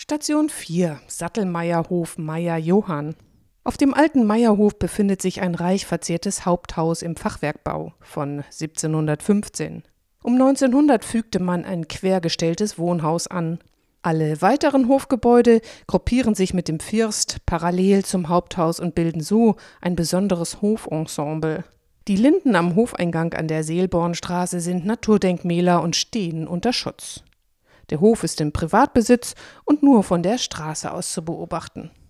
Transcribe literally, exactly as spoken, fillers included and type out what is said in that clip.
Station vier, Sattelmeierhof Meyer-Johann. Auf dem alten Meierhof befindet sich ein reich verziertes Haupthaus im Fachwerkbau von siebzehnhundertfünfzehn. Um neunzehnhundert fügte man ein quergestelltes Wohnhaus an. Alle weiteren Hofgebäude gruppieren sich mit dem First parallel zum Haupthaus und bilden so ein besonderes Hofensemble. Die Linden am Hofeingang an der Seelbornstraße sind Naturdenkmäler und stehen unter Schutz. Der Hof ist im Privatbesitz und nur von der Straße aus zu beobachten.